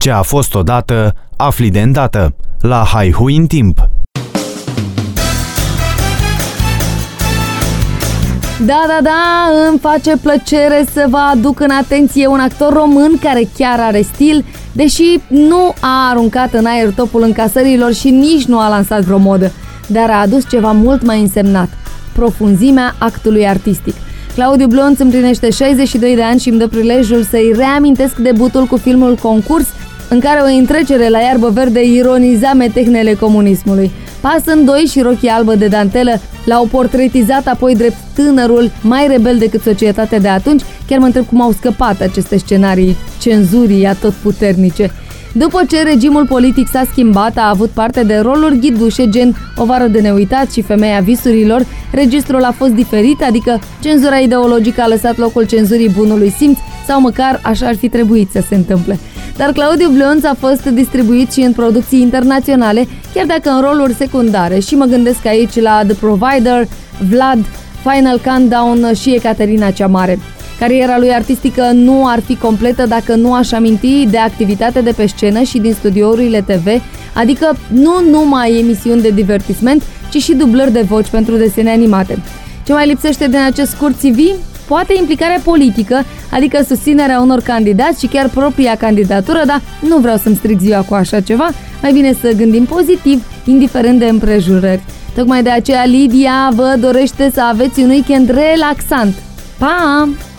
Ce a fost odată, afli de îndată. La Haihui în timp. Da, îmi face plăcere să vă aduc în atenție un actor român care chiar are stil, deși nu a aruncat în aer topul încasărilor și nici nu a lansat vreo modă, dar a adus ceva mult mai însemnat: profunzimea actului artistic. Claudiu Blonț împlinește 62 de ani și îmi dă prilejul să-i reamintesc debutul cu filmul Concurs, în care o întrecere la iarbă verde ironiza metehnele comunismului. Pas în doi și rochie albă de dantelă l-au portretizat apoi drept tânărul mai rebel decât societatea de atunci. Chiar mă întreb cum au scăpat aceste scenarii cenzurii atotputernice. După ce regimul politic s-a schimbat, a avut parte de roluri ghidușe gen O vară de neuitat și Femeia visurilor. Registrul a fost diferit, adică cenzura ideologică a lăsat locul cenzurii bunului simț, sau măcar așa ar fi trebuit să se întâmple. Dar Claudiu Blonț a fost distribuit și în producții internaționale, chiar dacă în roluri secundare, și mă gândesc aici la The Provider, Vlad, Final Countdown și Ecaterina cea Mare. Cariera lui artistică nu ar fi completă dacă nu aș aminti de activitate de pe scenă și din studiourile TV, adică nu numai emisiuni de divertisment, ci și dublări de voci pentru desene animate. Ce mai lipsește din acest scurt CV? Poate implicarea politică, adică susținerea unor candidați și chiar propria candidatură, dar nu vreau să-mi stric ziua cu așa ceva, mai bine să gândim pozitiv, indiferent de împrejurări. Tocmai de aceea Lidia vă dorește să aveți un weekend relaxant. Pa!